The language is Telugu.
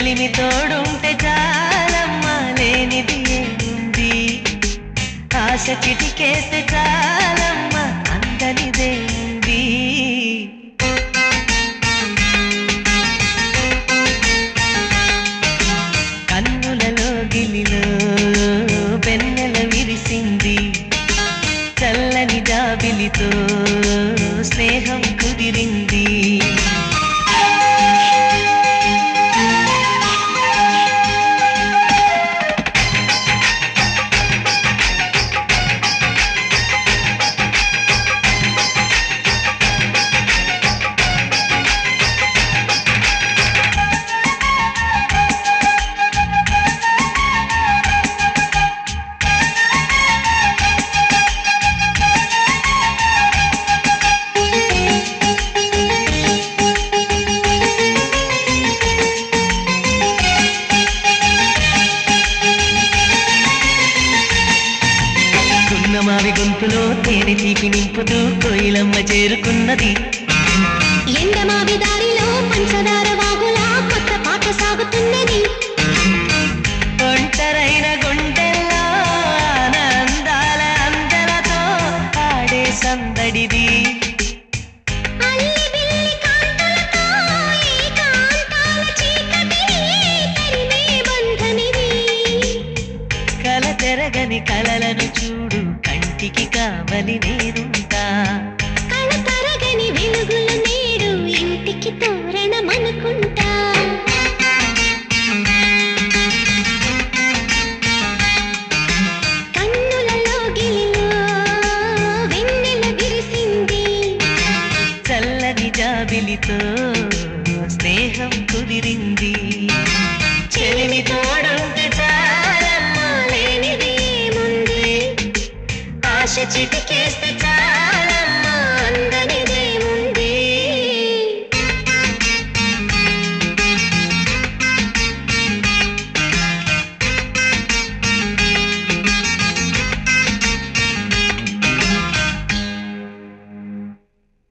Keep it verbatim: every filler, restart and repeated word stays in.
చెలిమి తోడుంటే చాలమ్మా లేనిది ఏముంది ఆశ చిటికేస్తే చాలమ్మా అందనిదే ఉంది కన్నులలో గిలిలో వెన్నెల విరిసింది చల్లని జాబిలితో స్నేహం కుదిరింది మావి గొంతులో తేనె తీపి నింపుతూ కోయిలమ్మ చేరుకున్నది ఎండమావి దారిలో పంచదార వాగులా కొత్త పాట సాగుతున్నది ఒంటరైన గుండెల్లో ఆనందాల అందలతో ఆడే సందడిది కల తెరగని కలలను చూడు కంటికి కావలి నేనుంటా కళ తరగని వెలుగులు నేడు ఇంటికి తోరణమనుకుంటా కన్నులలో గిలిలో వెన్నెల విరిసింది చల్లని జాబిలితో స్నేహం కుదిరింది చెలిమి తోడుంటే చాలమ్మా లేనిది ఏముంది ఆశ చిటికేస్తే